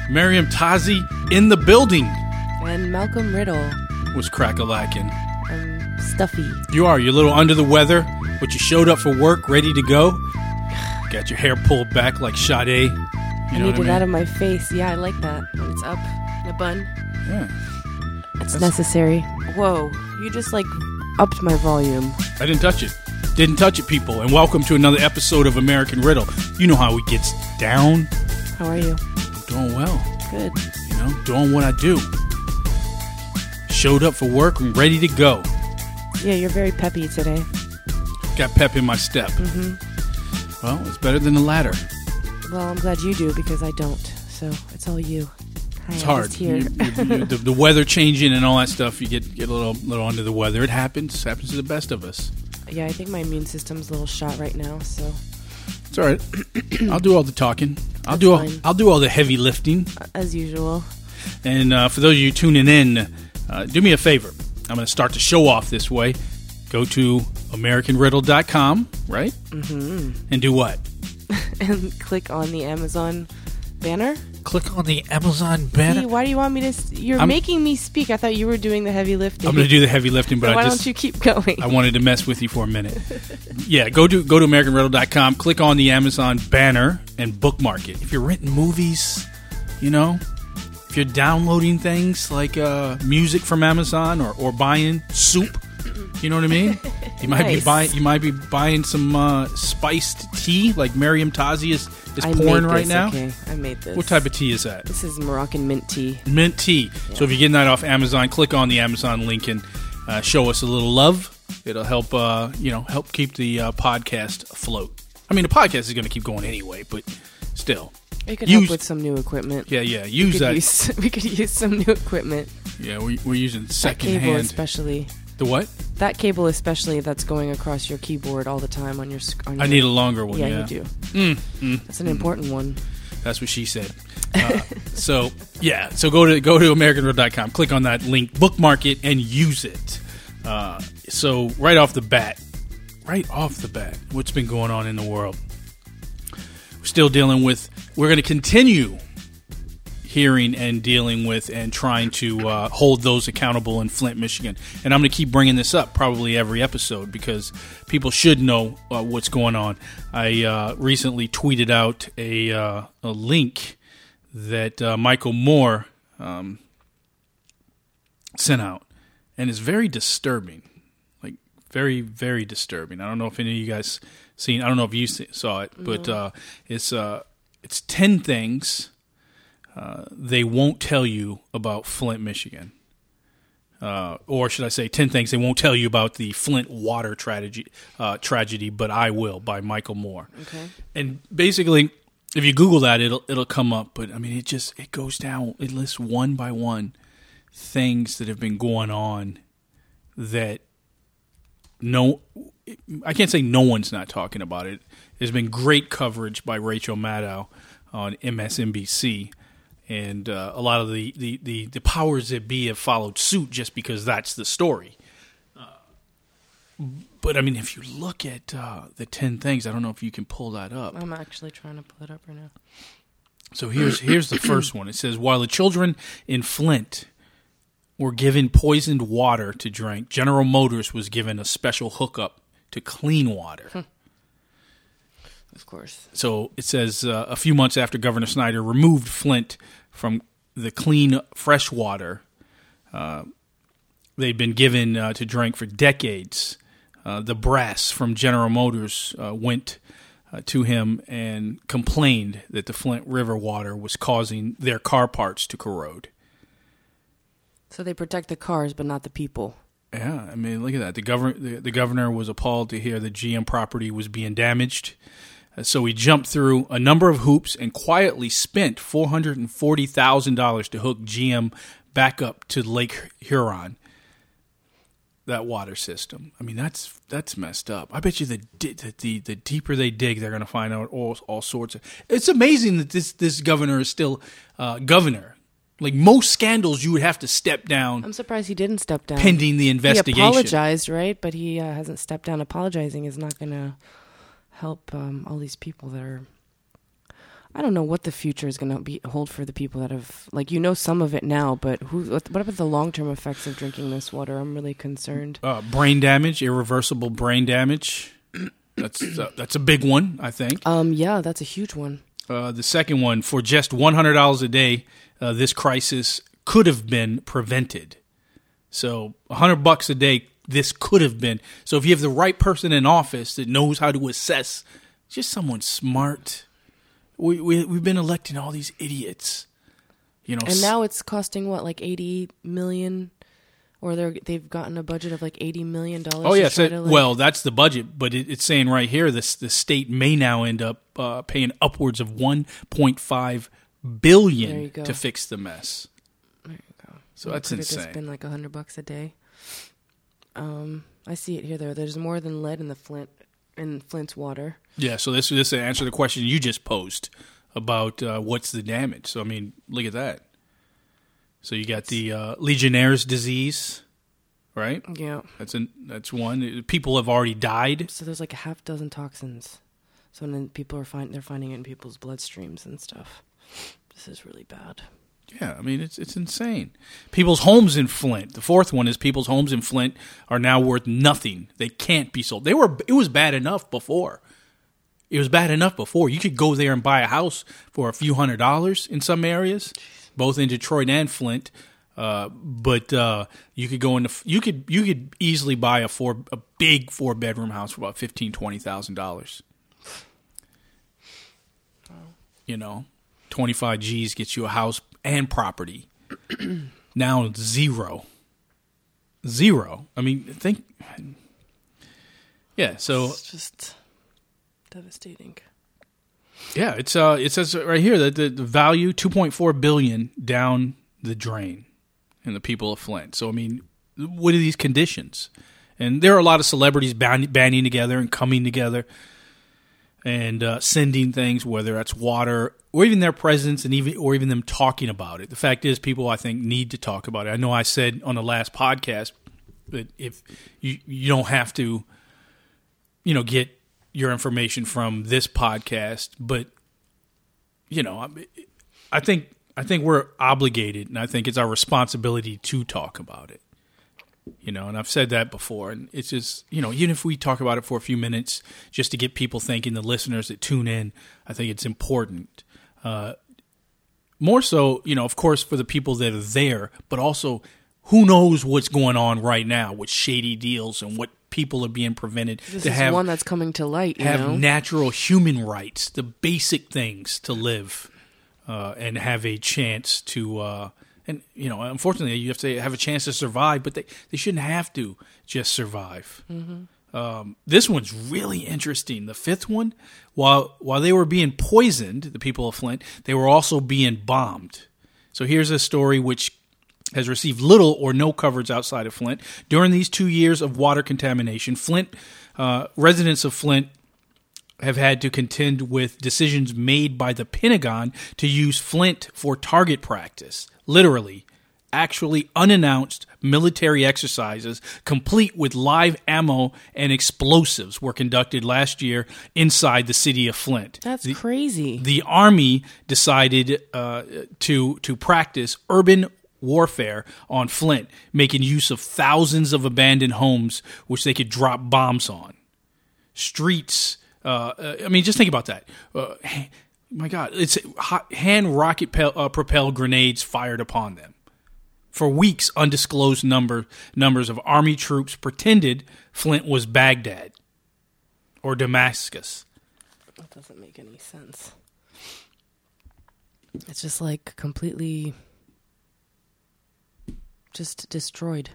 Miriam Tazi in the building. And Malcolm Riddle. Was crack-a-lacking. I'm stuffy. You are. You're a little under the weather, but you showed up for work, ready to go. Got your hair pulled back like Sade. I need it out of my face. Yeah, I like that. When it's up in a bun. Yeah. It's necessary. Whoa. You just, upped my volume. I didn't touch it. Didn't touch it, people. And welcome to another episode of American Riddle. You know how he gets down. How are you? I'm doing well. Good. Doing what I do. Showed up for work and ready to go. Yeah, you're very peppy today. Got pep in my step. Mm-hmm. Well, it's better than the latter. Well, I'm glad you do because I don't. So it's all you. Hi, it's I'm hard. just here. The weather changing and all that stuff, you get a little under the weather. It happens. It happens to the best of us. Yeah, I think my immune system's a little shot right now, so it's all right. I'll do all the talking. I'll do all the heavy lifting as usual. And for those of you tuning in, do me a favor. I'm going to start the show off this way. Go to AmericanRiddle.com, right? Mm-hmm. And do what? And click on the Amazon banner. Click on the Amazon banner. Hey, why do you want me to? You're making me speak. I thought you were doing the heavy lifting. I'm going to do the heavy lifting, but so why don't you keep going? I wanted to mess with you for a minute. Yeah, go to AmericanRiddle.com. Click on the Amazon banner and bookmark it. If you're renting movies, if you're downloading things like music from Amazon or buying soup, you know what I mean? You might be buying some spiced tea like Miriam Tazi is pouring right now. Okay, I made this. What type of tea is that? This is Moroccan mint tea. Mint tea. Yeah. So if you're getting that off Amazon, click on the Amazon link and show us a little love. It'll help help keep the podcast afloat. I mean, the podcast is going to keep going anyway, but still. We could help with some new equipment. Yeah. Use that. We could use some new equipment. Yeah, we're using secondhand. That cable especially. The what? That cable especially that's going across your keyboard all the time on your I need a longer one. Yeah, you do. That's an important one. That's what she said. So go to AmericanRiddle.com. Click on that link, bookmark it, and use it. So right off the bat, what's been going on in the world? We're still dealing with. We're going to continue hearing and dealing with and trying to hold those accountable in Flint, Michigan. And I'm going to keep bringing this up probably every episode because people should know what's going on. I recently tweeted out a link that Michael Moore sent out, and it's very disturbing, like very, very disturbing. I don't know if any of you guys seen. I don't know if you saw it, but it's 10 things they won't tell you about Flint, Michigan. Or should I say 10 things they won't tell you about the Flint water tragedy, but I will, by Michael Moore. Okay. And basically, if you Google that, it'll come up. But I mean, it goes down. It lists one by one things that have been going on that I can't say no one's not talking about it. There's been great coverage by Rachel Maddow on MSNBC. And a lot of the powers that be have followed suit just because that's the story. But, I mean, if you look at the 10 things, I don't know if you can pull that up. I'm actually trying to pull it up right now. So here's the first one. It says, while the children in Flint were given poisoned water to drink, General Motors was given a special hookup to clean water. Of course. So it says a few months after Governor Snyder removed Flint from the clean fresh water they'd been given to drink for decades, the brass from General Motors went to him and complained that the Flint River water was causing their car parts to corrode. So they protect the cars, but not the people. Yeah, I mean, look at that. The governor was appalled to hear that GM property was being damaged. So he jumped through a number of hoops and quietly spent $440,000 to hook GM back up to Lake Huron, that water system. I mean, that's messed up. I bet you the deeper they dig, they're going to find out all sorts of. It's amazing that this governor is still governor. Like most scandals, you would have to step down. I'm surprised he didn't step down. Pending the investigation. He apologized, right? But he hasn't stepped down. Apologizing is not going to help all these people that are... I don't know what the future is going to hold for the people that have, like, some of it now, but what about the long-term effects of drinking this water? I'm really concerned. Brain damage, irreversible brain damage. That's a big one, I think. Yeah, that's a huge one. The second one, for just $100 a day, this crisis could have been prevented. So $100 a day, this could have been. So if you have the right person in office that knows how to assess, just someone smart. We've been electing all these idiots, And now it's costing what, like $80 million, or they've gotten a budget of like $80 million. Oh yeah, well that's the budget, but it's saying right here the state may now end up paying upwards of $1.5 billion to fix the mess. There you go. So that's insane. It's been like $100 a day. I see it here. There's more than lead in Flint's water. Yeah, so this answer the question you just posed about what's the damage. So I mean, look at that. So you got the Legionnaire's disease, right? Yeah, that's one. People have already died. So there's like a half dozen toxins. So then people they're finding it in people's bloodstreams and stuff. This is really bad. Yeah, I mean, it's insane. People's homes in Flint. The fourth one is people's homes in Flint are now worth nothing. They can't be sold. It was bad enough before. You could go there and buy a house for a few $100s in some areas, both in Detroit and Flint. But you could go into you could easily buy a big 4-bedroom house for about $15,000-$20,000. 25 G's gets you a house and property. Now zero. I mean, think. Yeah, so it's just devastating. Yeah, it says right here that the value $2.4 billion down the drain in the people of Flint. So I mean, what are these conditions? And there are a lot of celebrities banding together and coming together and sending things, whether that's water or even their presence, and even them talking about it. The fact is, people I think need to talk about it. I know I said on the last podcast that if you don't have to, get your information from this podcast, but I think we're obligated, and I think it's our responsibility to talk about it. And I've said that before, and it's just, even if we talk about it for a few minutes just to get people thinking, the listeners that tune in, I think it's important. More so, of course, for the people that are there, but also who knows what's going on right now with shady deals and what people are being prevented this to have. One that's coming to light, have natural human rights, the basic things to live and have a chance to. And, unfortunately, you have to have a chance to survive, but they shouldn't have to just survive. Mm-hmm. This one's really interesting. The fifth one, while they were being poisoned, the people of Flint, they were also being bombed. So here's a story which has received little or no coverage outside of Flint. During these 2 years of water contamination, residents of Flint have had to contend with decisions made by the Pentagon to use Flint for target practice. Literally, actually unannounced military exercises complete with live ammo and explosives were conducted last year inside the city of Flint. That's crazy. The Army decided to practice urban warfare on Flint, making use of thousands of abandoned homes which they could drop bombs on. Streets, just think about that. My God, it's hand rocket propelled grenades fired upon them. For weeks, undisclosed numbers of Army troops pretended Flint was Baghdad or Damascus. That doesn't make any sense. It's just like completely just destroyed.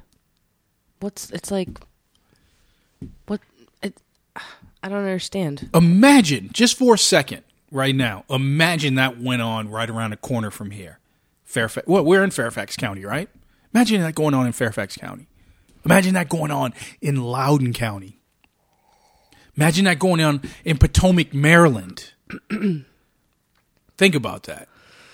I don't understand. Imagine, just for a second, right now, imagine that went on right around the corner from here. Fairfax. Well, we're in Fairfax County, right? Imagine that going on in Fairfax County. Imagine that going on in Loudoun County. Imagine that going on in Potomac, Maryland. Think about that.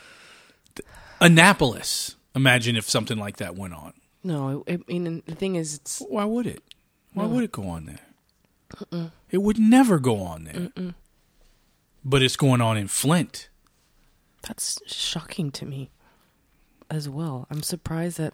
Annapolis. Imagine if something like that went on. No, the thing is, why would it? Why would it go on there? It would never go on there. But it's going on in Flint. That's shocking to me as well. I'm surprised that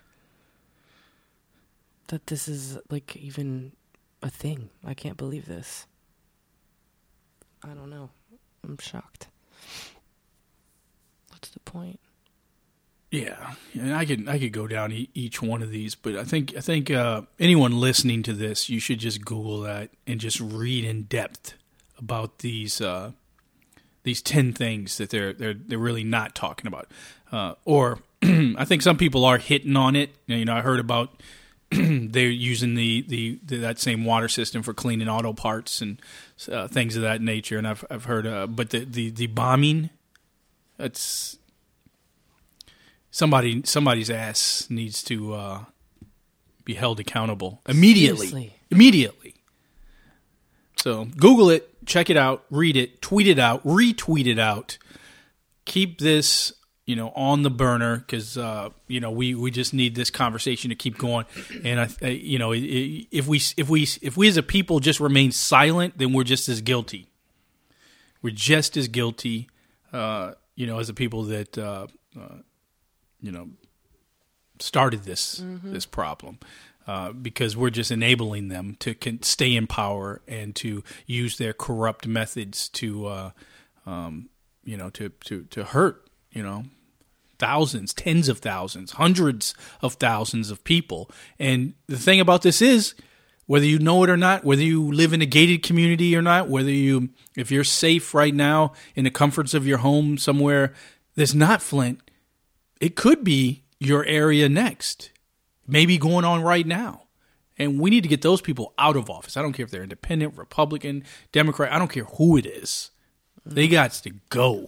that this is even a thing. I can't believe this. I don't know. I'm shocked. What's the point? Yeah, and I could go down each one of these, but I think anyone listening to this, you should just Google that and just read in depth about these 10 things that they're really not talking about. Or I think some people are hitting on it. I heard about they're using that same water system for cleaning auto parts and things of that nature. And I've heard, but the bombing, that's somebody's ass needs to be held accountable immediately. Seriously. Immediately. So Google it, check it out, read it, tweet it out, retweet it out. Keep this, on the burner because we just need this conversation to keep going. And if we as a people just remain silent, then we're just as guilty. We're just as guilty, as a people that started this problem. Because we're just enabling them to stay in power and to use their corrupt methods to hurt, thousands, tens of thousands, hundreds of thousands of people. And the thing about this is, whether you know it or not, whether you live in a gated community or not, if you're safe right now in the comforts of your home somewhere that's not Flint, it could be your area next. Maybe going on right now. And we need to get those people out of office. I don't care if they're independent, Republican, Democrat. I don't care who it is. They got to go.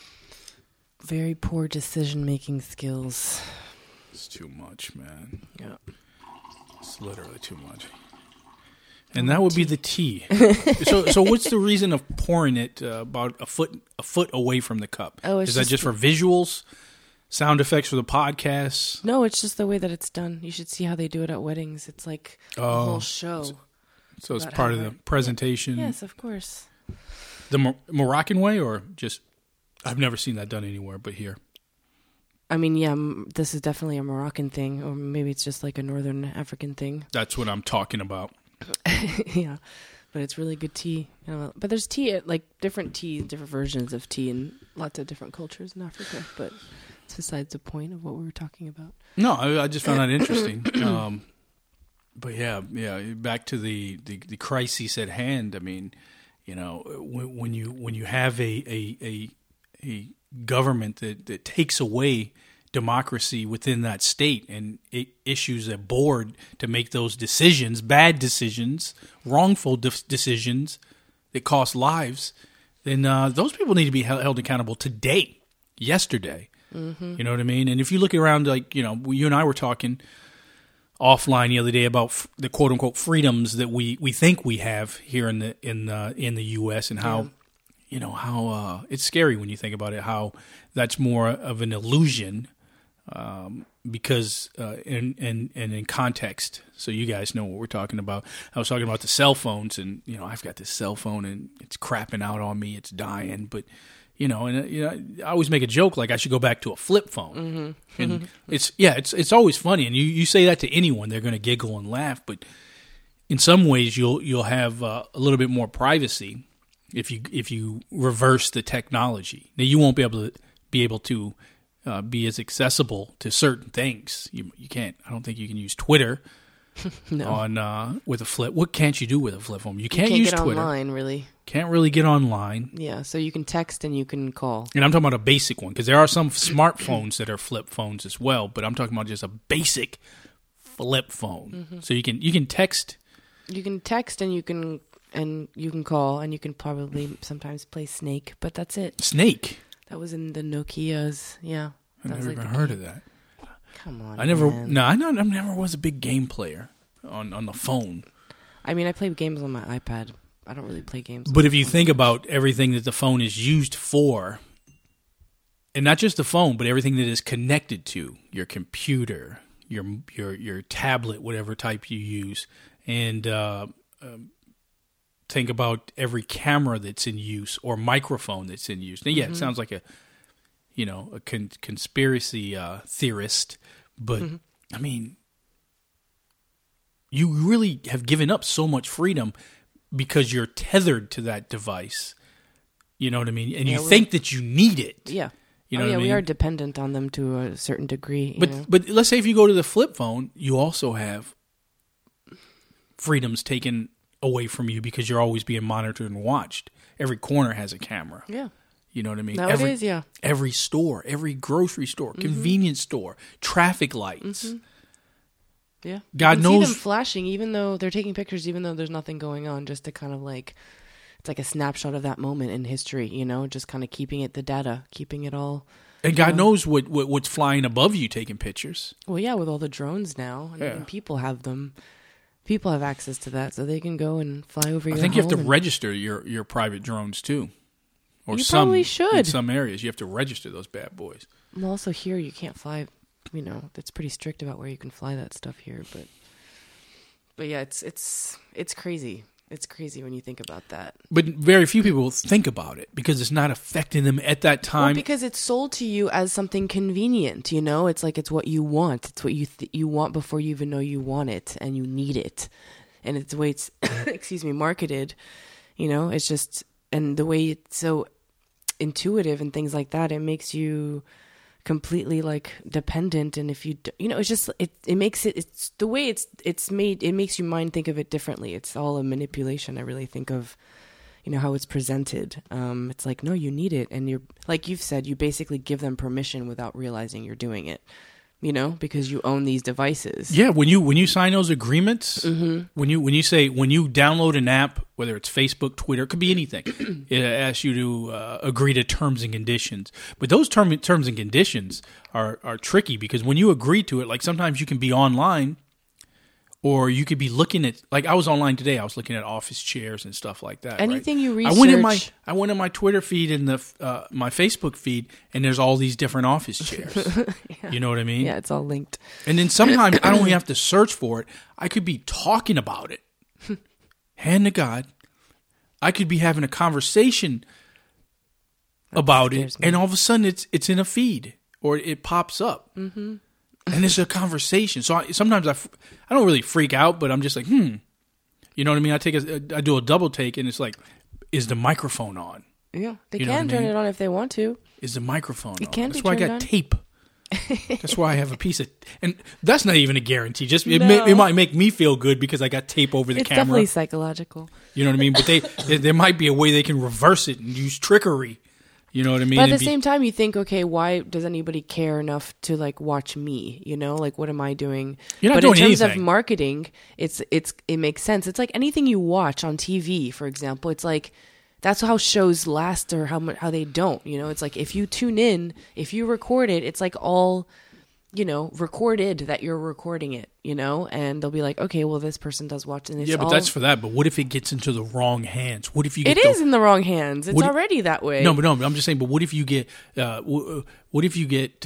Very poor decision-making skills. It's too much, man. Yeah. It's literally too much. And that would be the tea. So what's the reason of pouring it about a foot away from the cup? Oh, is that just for visuals? Sound effects for the podcast? No, it's just the way that it's done. You should see how they do it at weddings. It's like a whole show. So it's part of the presentation? Yes, of course. The Moroccan way or just... I've never seen that done anywhere but here. I mean, yeah, this is definitely a Moroccan thing, or maybe it's just like a Northern African thing. That's what I'm talking about. Yeah, but it's really good tea. But there's tea, different versions of tea in lots of different cultures in Africa, but... It's besides the point of what we were talking about. No, I just found that interesting. But yeah, back to the crisis at hand. I mean, when you have a government that takes away democracy within that state and it issues a board to make those decisions, bad decisions, wrongful decisions that cost lives, then those people need to be held accountable today, yesterday. Mm-hmm. You know what I mean? And if you look around, you and I were talking offline the other day about the quote unquote freedoms that we think we have here in the U.S. and how, how it's scary when you think about it, how that's more of an illusion because in context. So you guys know what we're talking about. I was talking about the cell phones, and I've got this cell phone and it's crapping out on me, it's dying, but. I always make a joke like I should go back to a flip phone. Mm-hmm. And it's always funny. And you say that to anyone, they're going to giggle and laugh. But in some ways, you'll have a little bit more privacy if you reverse the technology. Now you won't be able to be as accessible to certain things. You can't. I don't think you can use Twitter. No. With a flip. What can't you do with a flip phone? You can't use get Twitter. Online, really. Can't really get online. Yeah, so you can text and you can call. And I'm talking about a basic one because there are some smartphones that are flip phones as well. But I'm talking about just a basic flip phone. Mm-hmm. So you can text. You can text and you can call and you can probably sometimes play Snake, but that's it. Snake. That was in the Nokias. Yeah, I never even heard of that. Come on, I never was a big game player on the phone. I mean, I play games on my iPad. I don't really play games. But if you think about everything that the phone is used for, and not just the phone, but everything that is connected to your computer, your tablet, whatever type you use, and think about every camera that's in use or microphone that's in use. Now, yeah, It sounds like a conspiracy theorist, but I mean, you really have given up so much freedom because you're tethered to that device. You know what I mean? And you think that you need it. Yeah. You know what I mean? We are dependent on them to a certain degree. But let's say if you go to the flip phone, you also have freedoms taken away from you because you're always being monitored and watched. Every corner has a camera. Yeah. You know what I mean? Nowadays, yeah. Every store, every grocery store, convenience store, traffic lights. Yeah. God knows. You see them flashing, even though they're taking pictures, even though there's nothing going on, just to kind of like, it's like a snapshot of that moment in history, just kind of keeping it, the data, keeping it all. And God knows what's flying above you taking pictures. Well, yeah, with all the drones now, and people have them. People have access to that, so they can go and fly over your home. I think you have to register your private drones, too. Or you probably should. In some areas, you have to register those bad boys. Well, also here, you can't fly, it's pretty strict about where you can fly that stuff here. But yeah, it's crazy. It's crazy when you think about that. But very few people think about it because it's not affecting them at that time. Well, because it's sold to you as something convenient, It's like it's what you want. It's what you want before you even know you want it and you need it. And it's the way it's, marketed, It's just, and the way it's so intuitive and things like that, it makes you completely like dependent. And if you it's just it makes it's the way it's made, it makes you mind think of it differently. It's all a manipulation. I really think of how it's presented. It's like, no, you need it, and you're, like you've said, you basically give them permission without realizing you're doing it, because you own these devices. Yeah, when you sign those agreements, when you download an app, whether it's Facebook, Twitter, it could be anything, it asks you to agree to terms and conditions. But those terms and conditions are tricky because when you agree to it, like sometimes you can be online, or you could be looking at, like I was online today, I was looking at office chairs and stuff like that. Anything you research. I went in my Twitter feed and my Facebook feed, and there's all these different office chairs. Yeah. You know what I mean? Yeah, it's all linked. And then sometimes I don't even have to search for it. I could be talking about it. Hand to God. I could be having a conversation about it, and all of a sudden it's in a feed or it pops up. Mm-hmm. And it's a conversation. So sometimes I don't really freak out, but I'm just like, You know what I mean? I do a double take, and it's like, is the microphone on? Yeah, they can turn it on if they want to. Is the microphone on? That's why I got tape. That's why I have a piece of, and that's not even a guarantee. Just it might make me feel good because I got tape over the camera. It's definitely psychological. You know what I mean? But there might be a way they can reverse it and use trickery. You know what I mean? But at the same time, you think, okay, why does anybody care enough to like watch me? Like, what am I doing? You're not doing anything. But in terms of marketing, it makes sense. It's like anything you watch on TV, for example. It's like that's how shows last or how they don't. It's like if you tune in, if you record it, it's like all recorded that you're recording it, and they'll be like, okay, well, this person does watch. And but that's for that. But what if it gets into the wrong hands? What if you? It is in the wrong hands. It's already that way. No, but I'm just saying. But what if you get? What if you get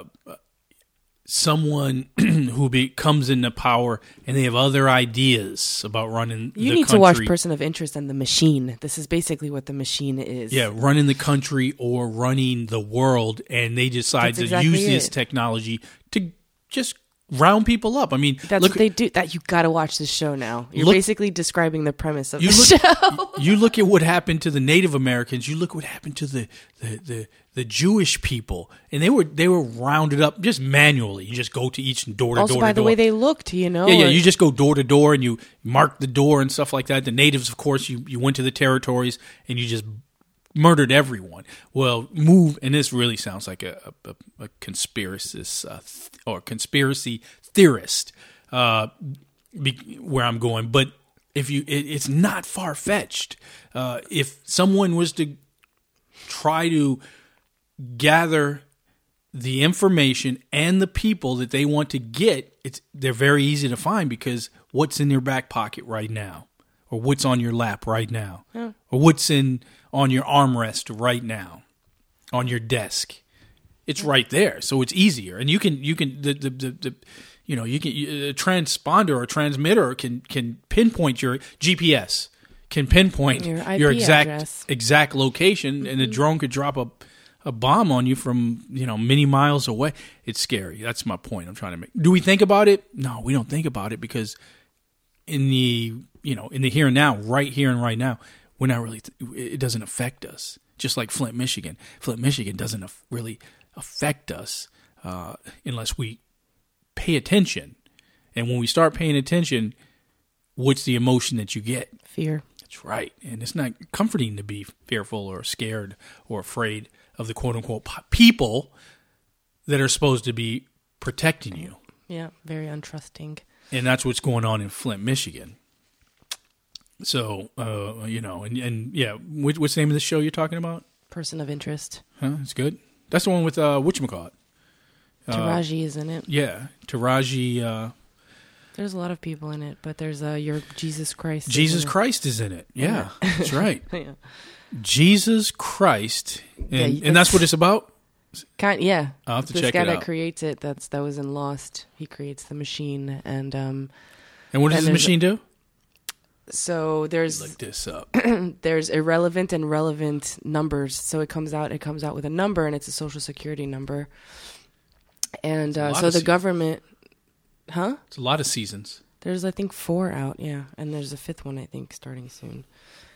someone who comes into power and they have other ideas about running the country? You need to watch Person of Interest and The Machine. This is basically what The Machine is. Yeah, running the country or running the world, and they decide to use this technology to just round people up. I mean, that's what they do. That you got to watch this show now. You're basically describing the premise of the show. You look at what happened to the Native Americans. You look what happened to the Jewish people, and they were rounded up just manually. You just go to each door to door. Also, by the way they looked, Yeah. You just go door to door and you mark the door and stuff like that. The natives, of course, you went to the territories and you just murdered everyone. Well, and this really sounds like a conspiracist or conspiracy theorist where I'm going, but it's not far fetched. If someone was to try to gather the information and the people that they want to get, they're very easy to find because what's in your back pocket right now, or what's on your lap right now, or what's on your armrest right now, on your desk. It's right there, so it's easier, and you can a transponder or transmitter can pinpoint your GPS, can pinpoint your IP your address. exact location, and the drone could drop a bomb on you from, many miles away. It's scary. That's my point I'm trying to make. Do we think about it? No, we don't think about it because in the here and now, right here and right now, we're not really, it doesn't affect us. Just like Flint, Michigan. Flint, Michigan doesn't really affect us unless we pay attention. And when we start paying attention, what's the emotion that you get? Fear. That's right. And it's not comforting to be fearful or scared or afraid of the quote-unquote people that are supposed to be protecting you. Yeah, very untrusting. And that's what's going on in Flint, Michigan. So, what's the name of the show you're talking about? Person of Interest. Huh? It's good. That's the one with whatchamacallit. Taraji is in it. Yeah, Taraji. There's a lot of people in it, but there's your Jesus Christ. Jesus Christ is in it. Yeah, that's right. Yeah. Jesus Christ, and that's what it's about. Yeah, I'll have to this check guy it out. that creates it, that was in Lost. He creates the machine, and what does the machine do? So there's look this up. There's irrelevant and relevant numbers. So it comes out with a number, and it's a social security number. And so the government, It's a lot of seasons. There's, I think, 4 out, yeah, and there's a 5th one, I think, starting soon.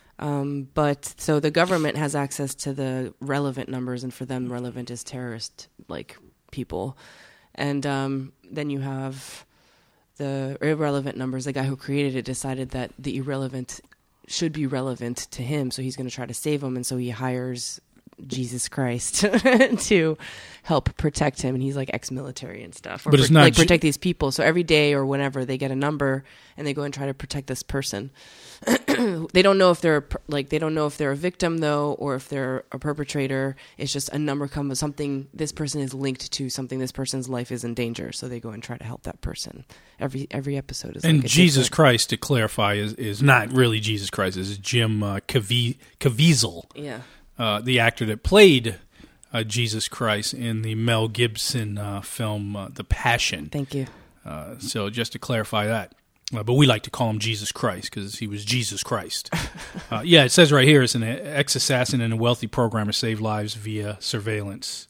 But so the government has access to the relevant numbers, and for them, relevant is terrorist people, and then you have the irrelevant numbers. The guy who created it decided that the irrelevant should be relevant to him, so he's going to try to save him, and so he hires Jesus Christ to help protect him, and he's like ex-military and stuff, or but it's not protect these people. So every day or whenever they get a number, and they go and try to protect this person. They don't know if they're a victim though, or if they're a perpetrator. It's just a number comes something. This person is linked to something. This person's life is in danger, so they go and try to help that person. Every episode is. And Jesus Christ, to clarify, is not really Jesus Christ. It's Jim Caviezel. Yeah. The actor that played Jesus Christ in the Mel Gibson film The Passion. Thank you. So just to clarify that. But we like to call him Jesus Christ because he was Jesus Christ. It says right here, it's an ex-assassin and a wealthy programmer saved lives via surveillance.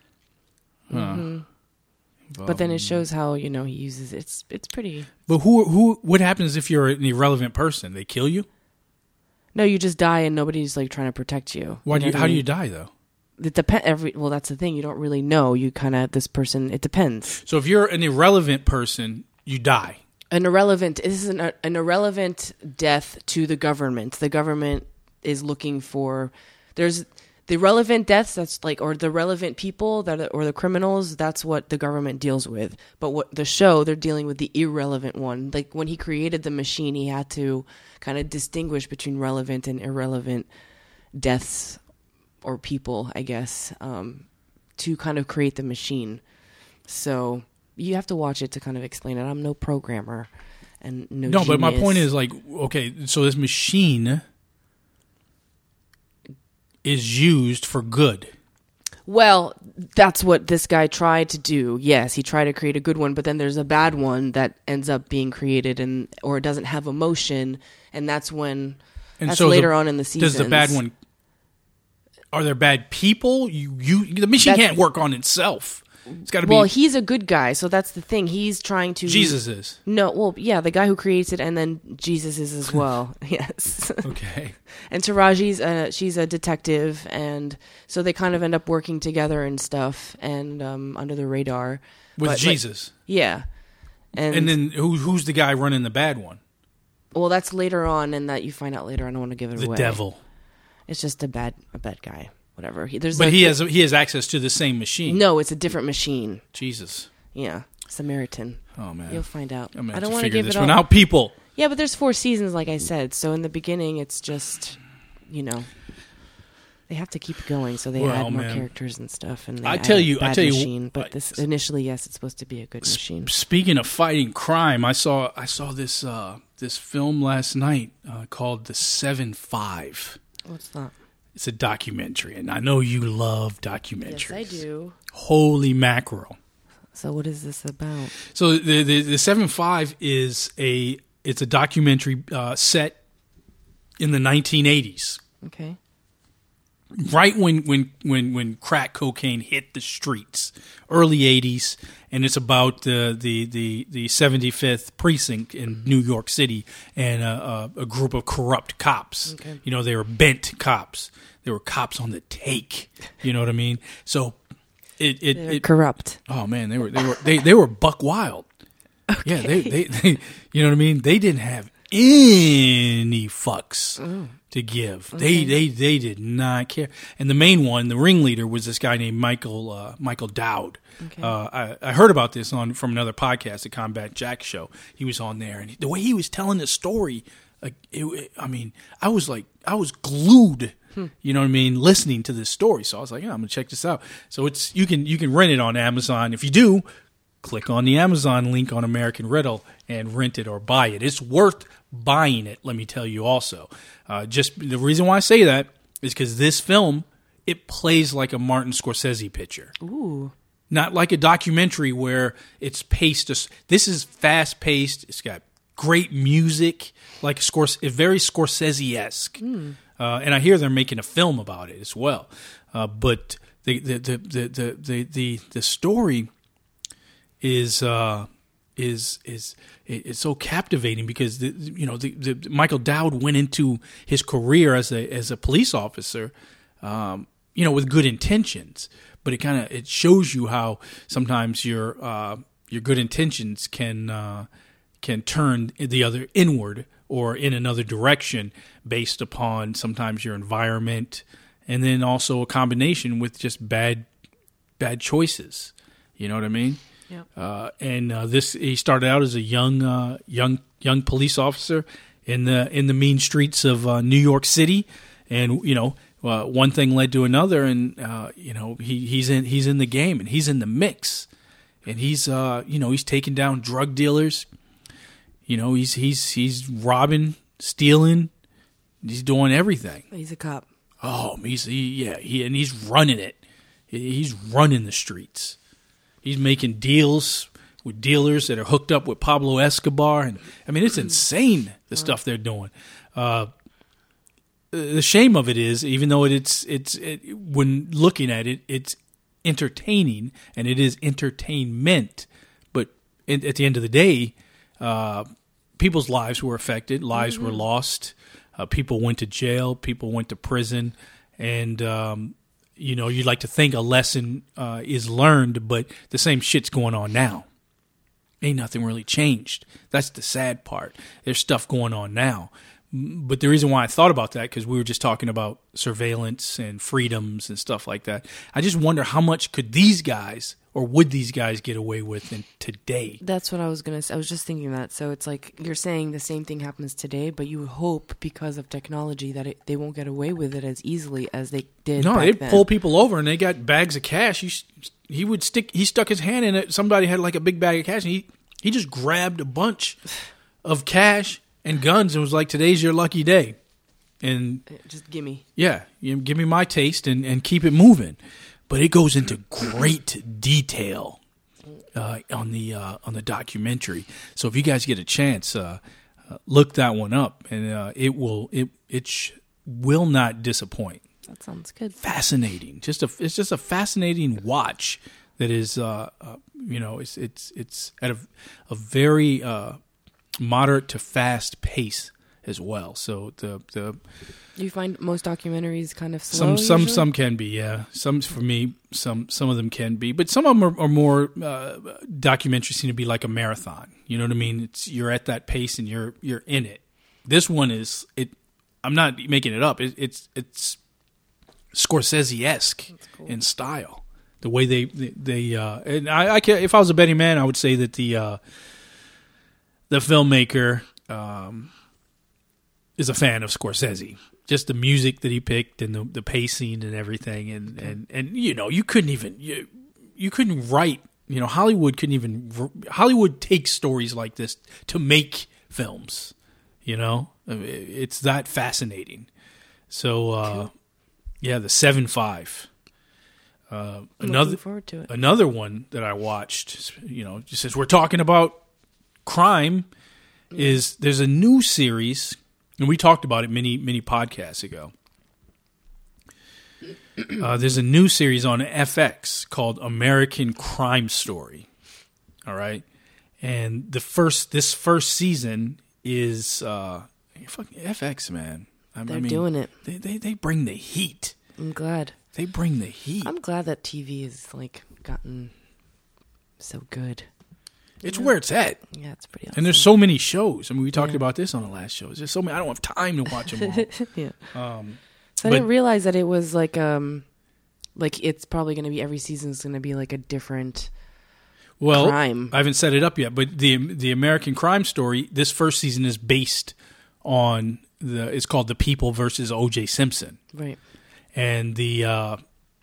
Mm-hmm. But then it shows how, he uses it. It's pretty... But what happens if you're an irrelevant person? They kill you? No, you just die and nobody's trying to protect you. How do you die though? It well, that's the thing. You don't really know. You this person, it depends. So if you're an irrelevant person, you die. This is an irrelevant death to the government. The government is looking for, there's the relevant deaths, or the relevant people or the criminals, that's what the government deals with. But what the show, they're dealing with the irrelevant one. Like when he created the machine, he had to kind of distinguish between relevant and irrelevant deaths or people, I guess, to kind of create the machine. So you have to watch it to kind of explain it. I'm no programmer and no genius. But my point is so this machine is used for good. Well, that's what this guy tried to do. Yes, he tried to create a good one, but then there's a bad one that ends up being created or it doesn't have emotion, and that's later on in the season. Does the bad one? Are there bad people? The machine can't work on itself. It's got to be. Well, he's a good guy, so that's the thing. He's trying to. Jesus is. No, well, yeah, the guy who creates it, and then Jesus is as well. Yes. Okay. And Taraji's she's a detective, and so they kind of end up working together and stuff, and under the radar. With Jesus. Yeah. And then who's the guy running the bad one? Well, that's later on, and that you find out later. I don't want to give it away. The devil. It's just a bad guy. Whatever. He has access to the same machine. No, it's a different machine. Jesus. Yeah, Samaritan. Oh man, you'll find out. I don't want to give this one out, people. Yeah, but there's 4 seasons, like I said. So in the beginning, it's just, they have to keep going, so they add more characters and stuff. And I tell you, but this initially, yes, it's supposed to be a good machine. Speaking of fighting crime, I saw this this film last night called The 7-5. What's that? It's a documentary, and I know you love documentaries. Yes, I do. Holy mackerel! So, what is this about? So, the 7-5 is a documentary set in the 1980s. Okay. right when crack cocaine hit the streets, early 80s, and it's about the 75th precinct in New York City and a group of corrupt cops. Okay. You know, they were bent cops. They were cops on the take. You know what I mean? So it corrupt. Oh man, they were buck wild. Okay. Yeah, they you know what I mean? They didn't have any fucks to give. Okay. They did not care. And the main one, the ringleader, was this guy named Michael Dowd. Okay. I heard about this from another podcast, the Combat Jack show. He was on there, and the way he was telling the story, I was glued. You know what I mean? Listening to this story, so I was like, I'm gonna check this out. So you can rent it on Amazon. If you do, click on the Amazon link on American Riddle and rent it or buy it. It's worth buying it, let me tell you also. Just the reason why I say that is because this film, it plays like a Martin Scorsese picture. Ooh. Not like a documentary where it's paced. This is fast-paced. It's got great music, like very Scorsese-esque. And I hear they're making a film about it as well. But the story is it's so captivating because Michael Dowd went into his career as a police officer, with good intentions, but it shows you how sometimes your good intentions can turn the other inward or in another direction based upon sometimes your environment, and then also a combination with just bad choices. You know what I mean? Yeah. He started out as a young police officer in the mean streets of New York City, and one thing led to another, and he's in the game and he's in the mix, and he's taking down drug dealers. He's robbing, stealing, he's doing everything. He's a cop. Oh, he's running it. He's running the streets. He's making deals with dealers that are hooked up with Pablo Escobar, and it's insane the stuff they're doing. The shame of it is, even though it's when looking at it, it's entertaining and it is entertainment, but at the end of the day, people's lives were affected, lives were lost, people went to jail, people went to prison, and you'd like to think a lesson is learned, but the same shit's going on now. Ain't nothing really changed. That's the sad part. There's stuff going on now. But the reason why I thought about that, because we were just talking about surveillance and freedoms and stuff like that. I just wonder how much would these guys get away with today? That's what I was going to say. I was just thinking that. So it's like you're saying the same thing happens today, but you hope because of technology that they won't get away with it as easily as they did No, back they'd then. pull people over and they got bags of cash. He stuck his hand in it. Somebody had like a big bag of cash, and he just grabbed a bunch of cash and guns and was like, today's your lucky day. And just gimme. Yeah, give me my taste and keep it moving. But it goes into great detail on the documentary. So if you guys get a chance, look that one up, and it will not disappoint. That sounds good. Fascinating. It's just a fascinating watch. That is, it's at a very moderate to fast pace as well. So you find most documentaries kind of slow? Some can be, yeah. Some for me, some of them can be, but some of them are more documentaries seem to be like a marathon. You know what I mean? You're at that pace and you're in it. This one is it. I'm not making it up. It's Scorsese-esque in style. The way they and I can, if I was a betting man, I would say that the filmmaker is a fan of Scorsese. Just the music that he picked and the pacing and everything, and you couldn't write. Hollywood takes stories like this to make films. It's that fascinating. So the 7-5. Looking forward to it. Another one that I watched, just as we're talking about crime, is there's a new series, and we talked about it many podcasts ago. there's a new series on FX called American Crime Story. All right, and this first season is fucking FX, man. They're doing it. They bring the heat. I'm glad. They bring the heat. I'm glad that TV has gotten so good. It's where it's at. Yeah, it's pretty awesome. And there's so many shows. I mean, we talked about this on the last show. There's so many. I don't have time to watch them all. Yeah. So I didn't realize that it was like it's probably going to be every season is going to be like a different crime. I haven't set it up yet, but the American Crime Story, this first season is based on it's called The People versus O.J. Simpson. Right. And the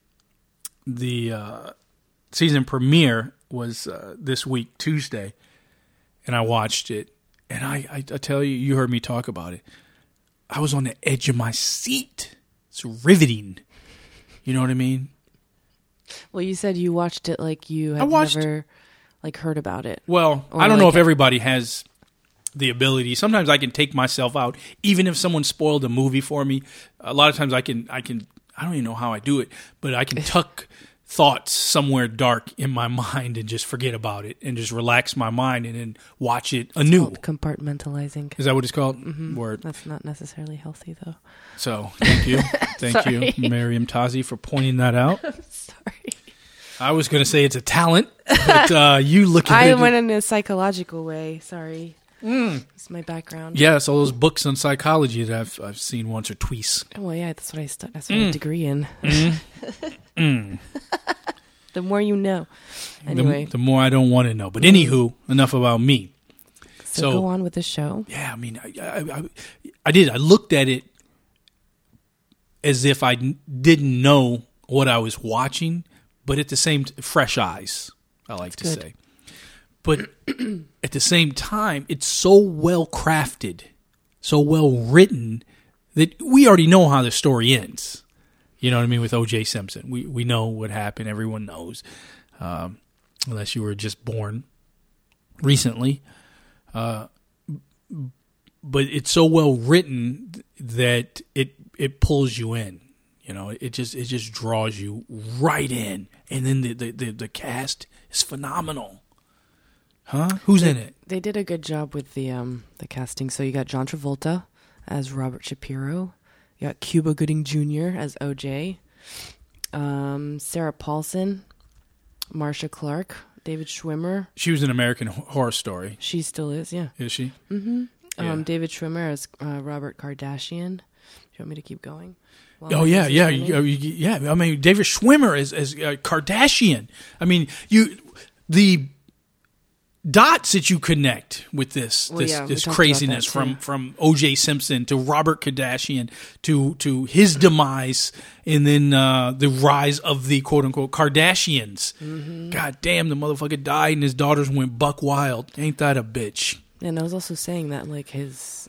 season premiere was this week, Tuesday, and I watched it. And I tell you, you heard me talk about it. I was on the edge of my seat. It's riveting. You know what I mean? Well, you said you watched it like you had never heard about it. Well, I don't know if everybody has the ability. Sometimes I can take myself out, even if someone spoiled a movie for me. A lot of times I can. I don't even know how I do it, but I can tuck thoughts somewhere dark in my mind and just forget about it and just relax my mind and then watch it anew. It's called compartmentalizing. Is that what it's called? Mm-hmm. Word. That's not necessarily healthy, though. So, thank you. Thank you, Miriam Tazi, for pointing that out. I'm sorry. I was going to say it's a talent, but you look at it. I went in a psychological way. Sorry. It's my background. Yeah, so those books on psychology that I've seen once or twice. Oh, well, yeah, that's what I That's what I degree in. The more you know. Anyway. The more I don't want to know. But anywho, enough about me. So go on with the show. Yeah, I mean, I did. I looked at it as if I didn't know what I was watching, but at the same fresh eyes, I like to say. But at the same time, it's so well crafted, so well written that we already know how the story ends. You know what I mean? With O.J. Simpson, we know what happened. Everyone knows, unless you were just born recently. But it's so well written that it pulls you in. You know, it just draws you right in, and then the cast is phenomenal. Huh? Who's in it? They did a good job with the casting. So you got John Travolta as Robert Shapiro. You got Cuba Gooding Jr. as O.J. Sarah Paulson, Marcia Clark, David Schwimmer. She was in American Horror Story. She still is, yeah. Is she? Mm-hmm. Yeah. David Schwimmer as Robert Kardashian. Do you want me to keep going? Yeah. I mean, David Schwimmer as Kardashian. I mean, the dots that you connect with this craziness from O.J. Simpson to Robert Kardashian to his demise and then the rise of the quote unquote Kardashians. Mm-hmm. God damn, the motherfucker died and his daughters went buck wild. Ain't that a bitch? And I was also saying that like his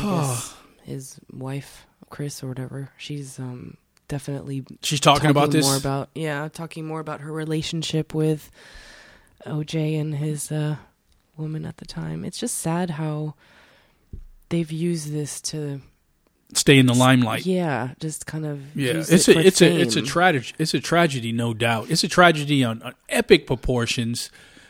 wife Chris or whatever, she's definitely talking about this talking more about her relationship with OJ and his woman at the time. It's just sad how they've used this to stay in the limelight. Yeah, just kind of. Yeah, it's a tragedy. It's a tragedy, no doubt. It's a tragedy on epic proportions.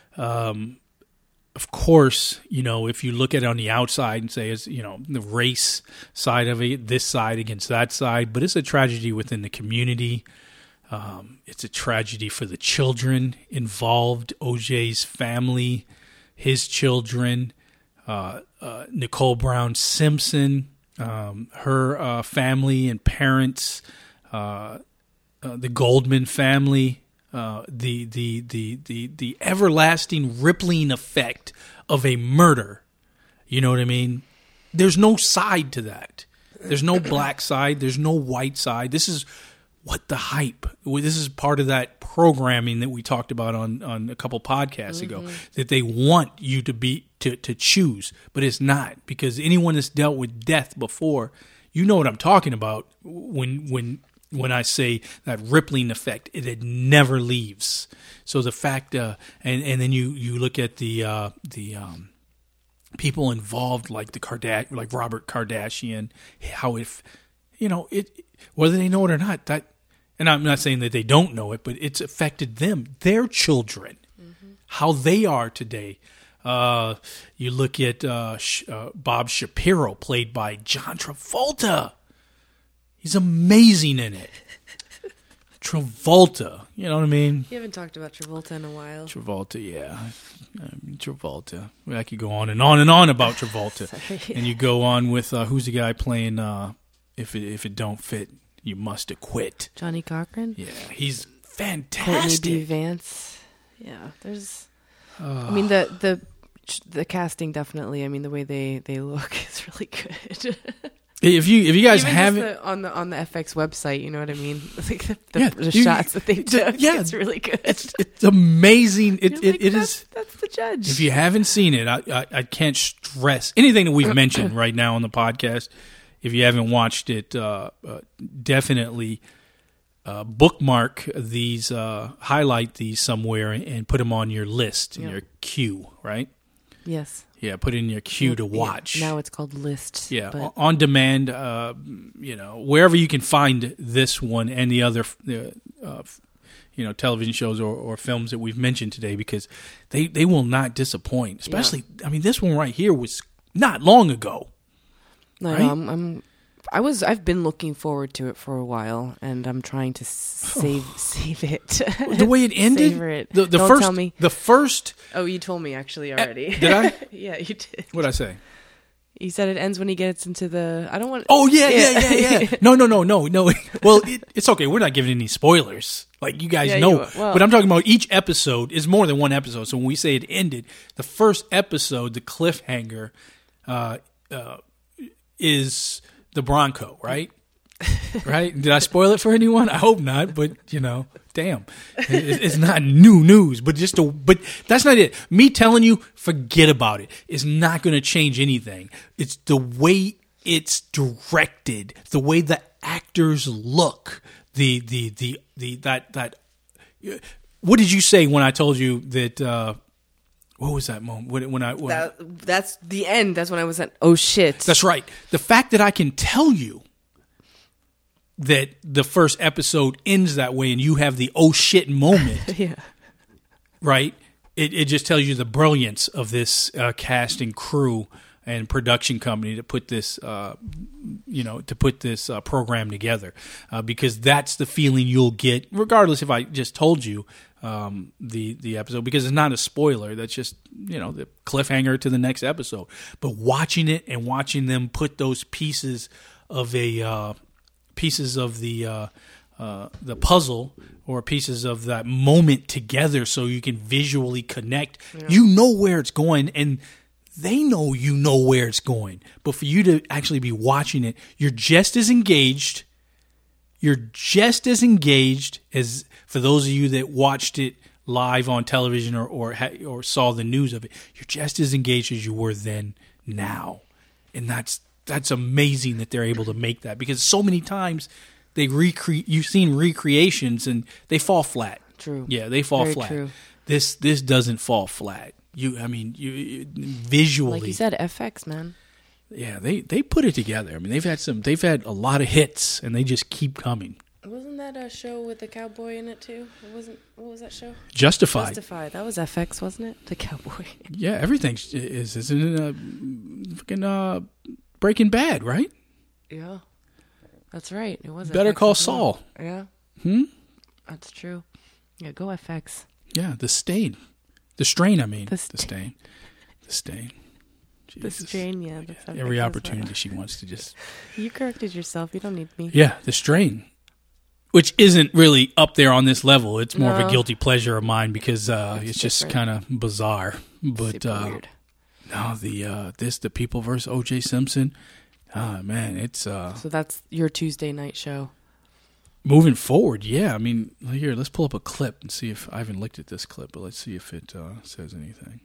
Of course, you know, if you look at it on the outside and say, it's, you know, the race side of it, this side against that side, but it's a tragedy within the community. It's a tragedy for the children involved, OJ's family, his children, Nicole Brown Simpson, her family and parents, the Goldman family, the everlasting rippling effect of a murder. You know what I mean? There's no side to that. There's no black side. There's no white side. This is what the hype. This is part of that programming that we talked about on a couple podcasts ago, that they want you to choose, but it's not, because anyone that's dealt with death before, you know what I'm talking about when I say that rippling effect. It never leaves. So the fact, and then you look at the people involved, like like Robert Kardashian, how if, you know, it, whether they know it or not, that And I'm not saying that they don't know it, but it's affected them, their children, how they are today. You look at Bob Shapiro, played by John Travolta. He's amazing in it. Travolta, you know what I mean? You haven't talked about Travolta in a while. Travolta, yeah. Travolta. I could go on and on and on about Travolta. And you go on with, who's the guy playing If It Don't Fit, You Must Have Quit? Johnny Cochran? Yeah, he's fantastic. Courtney B. Vance. Yeah, there's... I mean, the casting definitely, I mean, the way they look is really good. If you guys haven't on the FX website, you know what I mean? Like the shots that they took, it's really good. It's amazing. It is. That's the judge. If you haven't seen it, I can't stress anything that we've mentioned right now on the podcast. If you haven't watched it, definitely bookmark these, highlight these somewhere, and put them on your list in your queue. Right? Yes. Yeah, put in your queue to watch. Now it's called lists. Yeah, but on demand, wherever you can find this one and the other, television shows or films that we've mentioned today, because they will not disappoint. Especially, I mean, this one right here was not long ago. No, right? I've been looking forward to it for a while, and I'm trying to save it. The way it ended, savor it. Don't tell me. The first. Oh, you told me actually already. Did I? Yeah, you did. What'd I say? You said it ends when he gets into the. I don't want. Oh yeah. No. Well, it's okay. We're not giving any spoilers. Like you guys know, but I'm talking about each episode is more than one episode. So when we say it ended, the first episode, the cliffhanger, is the Bronco, right? Right? Did I spoil it for anyone? I hope not, but damn, it's not new news. But but that's not it. Me telling you, forget about it. It's not going to change anything. It's the way it's directed, the way the actors look, that. What did you say when I told you that? What was that moment? That's the end. That's when I was at, oh shit. That's right. The fact that I can tell you that the first episode ends that way and you have the oh shit moment. Yeah. Right? It just tells you the brilliance of this cast and crew and production company to put this, program together, because that's the feeling you'll get, regardless if I just told you the episode, because it's not a spoiler. That's just the cliffhanger to the next episode. But watching it and watching them put those pieces of the puzzle or pieces of that moment together, so you can visually connect. Yeah. You know where it's going, and they know where it's going. But for you to actually be watching it, you're just as engaged. You're just as engaged as for those of you that watched it live on television or saw the news of it. You're just as engaged as you were then now, and that's amazing that they're able to make that, because so many times you've seen recreations and they fall flat. True. Yeah, they fall Very flat. True. This doesn't fall flat. You visually, like you said, FX, man. Yeah, they put it together. I mean, they've had a lot of hits, and they just keep coming. Wasn't that a show with the cowboy in it too? What was that show? Justified. Justified. That was FX, wasn't it? The cowboy. Yeah, everything isn't fucking Breaking Bad, right? Yeah, that's right. It was Better FX Call Saul. Yeah. That's true. Yeah, go FX. Yeah, The Stain. The Strain, I mean. The Stain. The Strain, yeah. That's every opportunity she wants to just... You corrected yourself. You don't need me. Yeah, The Strain. Which isn't really up there on this level. It's more of a guilty pleasure of mine, because it's just kind of bizarre. But weird. No, the People versus O.J. Simpson. Man, it's... So that's your Tuesday night show. Moving forward, yeah. I mean, here, let's pull up a clip and see if... I haven't looked at this clip, but let's see if it says anything.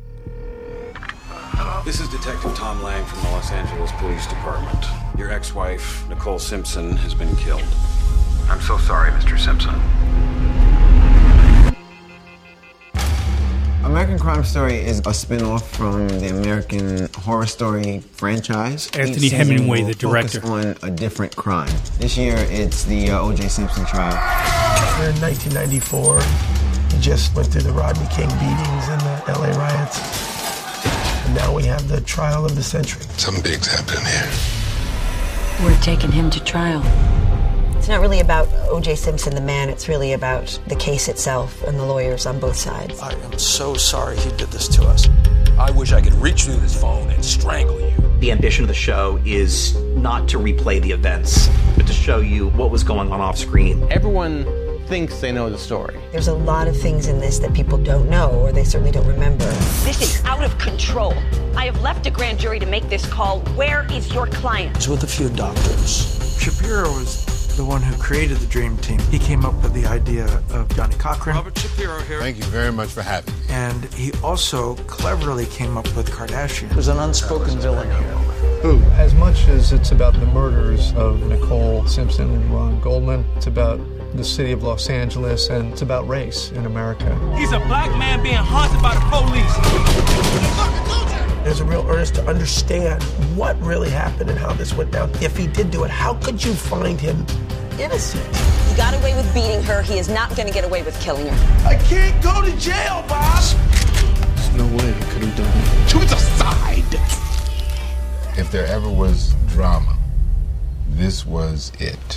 This is Detective Tom Lang from the Los Angeles Police Department. Your ex-wife, Nicole Simpson, has been killed. I'm so sorry, Mr. Simpson. American Crime Story is a spin-off from the American Horror Story franchise. Anthony Hemingway, the director. Focus on a different crime. This year, it's the O.J. Simpson trial. In 1994, he just went through the Rodney King beatings and the L.A. riots. And now we have the trial of the century. Something big's happening here. We're taking him to trial. It's not really about O.J. Simpson, the man. It's really about the case itself and the lawyers on both sides. I am so sorry he did this to us. I wish I could reach through this phone and strangle you. The ambition of the show is not to replay the events, but to show you what was going on off screen. Everyone thinks they know the story. There's a lot of things in this that people don't know, or they certainly don't remember. This is out of control. I have left a grand jury to make this call. Where is your client? It's with a few doctors. Shapiro was the one who created the Dream Team. He came up with the idea of Johnny Cochran. Robert Shapiro here. Thank you very much for having me. And he also cleverly came up with Kardashian. There's an unspoken villain here. Who? As much as it's about the murders of Nicole Simpson and Ron Goldman, it's about the city of Los Angeles, and it's about race in America. He's a black man being haunted by the police. There's a real earnest to understand what really happened and how this went down. If he did do it, how could you find him innocent? He got away with beating her. He is not going to get away with killing her. I can't go to jail, boss! There's no way he could have done it. To the side! If there ever was drama, this was it.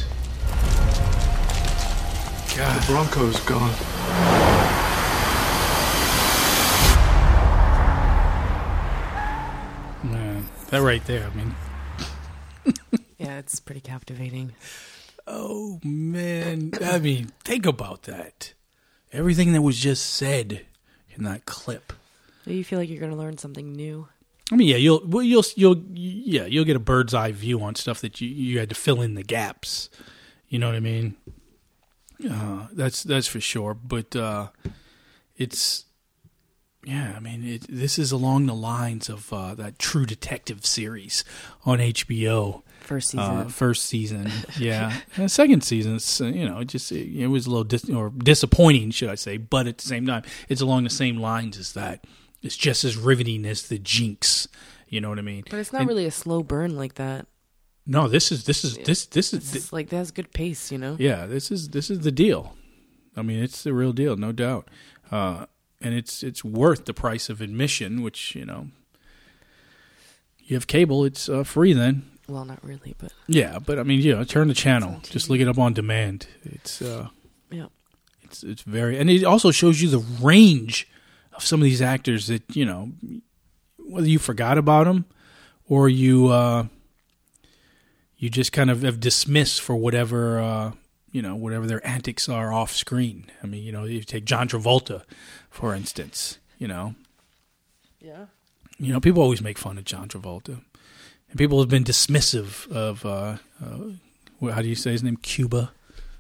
God. The Bronco's gone. Man, that right there, I mean. Yeah, it's pretty captivating. Oh, man. I mean, think about that. Everything that was just said in that clip. Do you feel like you're going to learn something new? I mean, yeah, you'll get a bird's eye view on stuff that you had to fill in the gaps. You know what I mean? That's for sure. But it's, yeah, I mean, this is along the lines of that True Detective series on HBO. First season, yeah. And second season, it was a little disappointing, should I say? But at the same time, it's along the same lines as that. It's just as riveting as the Jinx. You know what I mean? But it's not really a slow burn like that. No, this is like that's good pace, you know. Yeah, this is the deal. I mean, it's the real deal, no doubt. And it's worth the price of admission, which, you know, you have cable, it's free then. Well, not really, but yeah, but I mean, yeah, turn the channel, just look it up on demand. It's it's very, and it also shows you the range of some of these actors that, you know, whether you forgot about them or you just kind of have dismissed for whatever whatever their antics are off screen. I mean, you know, you take John Travolta, for instance. You know, yeah. You know, people always make fun of John Travolta, and people have been dismissive of how do you say his name? Cuba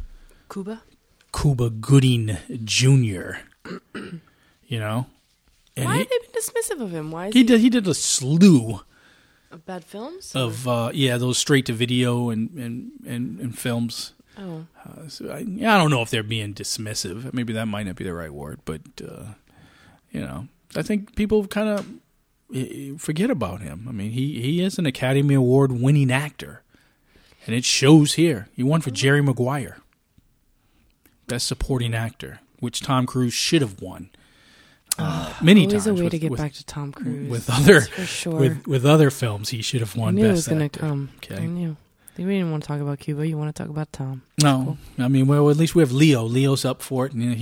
Gooding Jr. You know, and why have they been dismissive of him? Why is he did a slew of bad films of those straight to video and films. Oh, so I don't know if they're being dismissive. Maybe that might not be the right word, but you know, I think people kind of forget about him. I mean, he is an Academy Award winning actor, and it shows here. He won for Jerry Maguire, Best Supporting Actor, which Tom Cruise should have won. Many always times. Always a way to get back to Tom Cruise. With other, for sure. with other films, he should have won Best Actor. I knew it was going to come. Okay. I knew. We didn't want to talk about Cuba. You want to talk about Tom. No. Cool. I mean, well, at least we have Leo. Leo's up for it, and you know,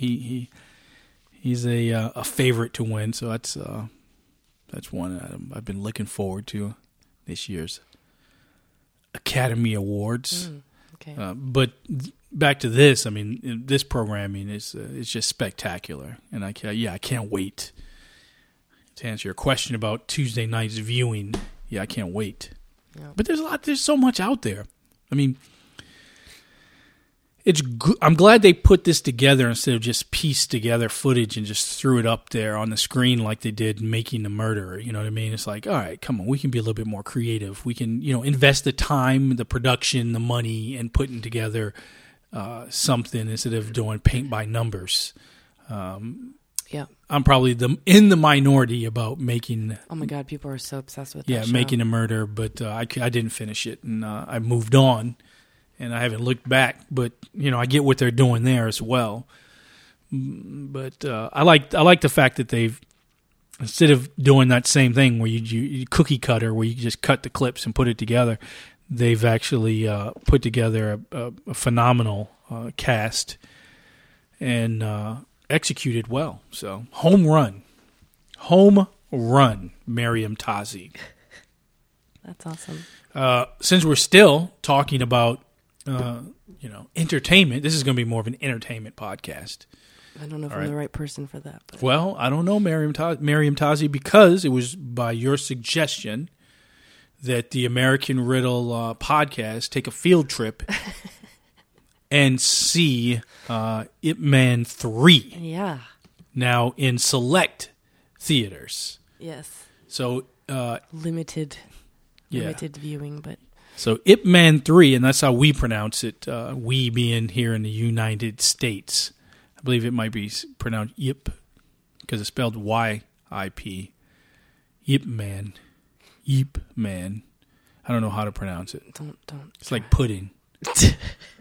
he's a favorite to win. So that's one I've been looking forward to this year's Academy Awards. Okay. But back to this. I mean, this programming is just spectacular, and I can't wait to answer your question about Tuesday night's viewing. Yeah, I can't wait. Yeah. But there's so much out there. I mean, it's good. I'm glad they put this together instead of just pieced together footage and just threw it up there on the screen like they did Making the Murderer. You know what I mean? It's like, all right, come on, we can be a little bit more creative. We can, you know, invest the time, the production, the money, and putting together something instead of doing paint by numbers. Yeah. I'm probably in the minority about making. Oh my God, people are so obsessed with that show. Making a Murder, but I didn't finish it, and I moved on, and I haven't looked back. But I get what they're doing there as well. But I like the fact that they've, instead of doing that same thing where you cookie cutter, where you just cut the clips and put it together, they've actually put together a phenomenal cast and executed well. So home run, Mariam Tazi. That's awesome. Since we're still talking about entertainment, this is going to be more of an entertainment podcast. I don't know if I'm the right person for that. But. Well, I don't know Mariam Tazi because it was by your suggestion that the American Riddle podcast take a field trip and see Ip Man 3. Yeah. Now in select theaters. Yes. So limited viewing, but so Ip Man 3, and that's how we pronounce it. We being here in the United States. I believe it might be pronounced Yip because it's spelled Y-I-P. Yip Man. Yip Man. I don't know how to pronounce it. Don't. It's like pudding. It's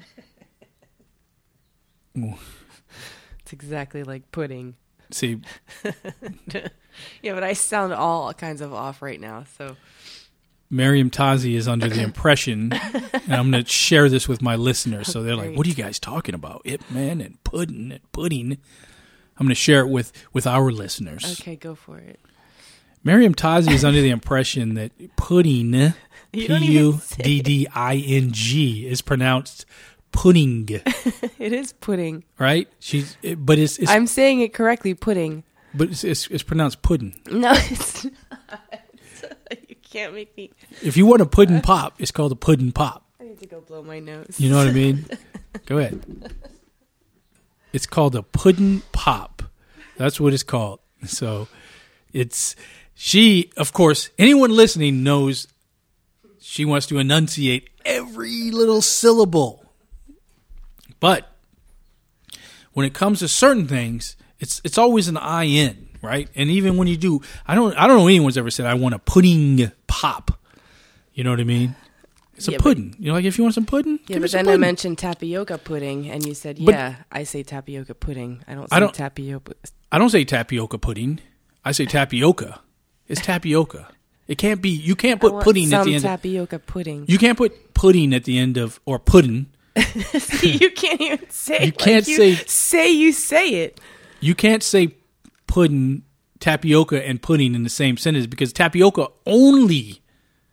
exactly like pudding. See. Yeah, but I sound all kinds of off right now, so. Mariam Tazi is under the impression, and I'm going to share this with my listeners, so they're like, what are you guys talking about? Ip Man and pudding. I'm going to share it with our listeners. Okay, go for it. Mariam Tazi is under the impression that pudding, P-U-D-D-I-N-G, is pronounced pudding. It is pudding. Right? But it's I'm saying it correctly, pudding. But it's pronounced pudding. No, it's not. You can't make me. If you want a pudding pop, it's called a pudding pop. I need to go blow my nose. You know what I mean? Go ahead. It's called a pudding pop. That's what it's called. So she, of course, anyone listening knows she wants to enunciate every little syllable. But when it comes to certain things, it's always an I-N. Right, and even when you do, I don't know anyone's ever said I want a pudding pop. You know what I mean? It's a pudding. Like if you want some pudding, yeah. But then I mentioned tapioca pudding, and you said, I say tapioca pudding. I don't say tapioca. I don't say tapioca pudding. I say tapioca. It's tapioca. It can't be. You can't put pudding at the end. Tapioca pudding. You can't put pudding at the end of or pudding. See, you can't even say. You can't say. You say it. You can't say pudding, tapioca, and pudding in the same sentence because tapioca only.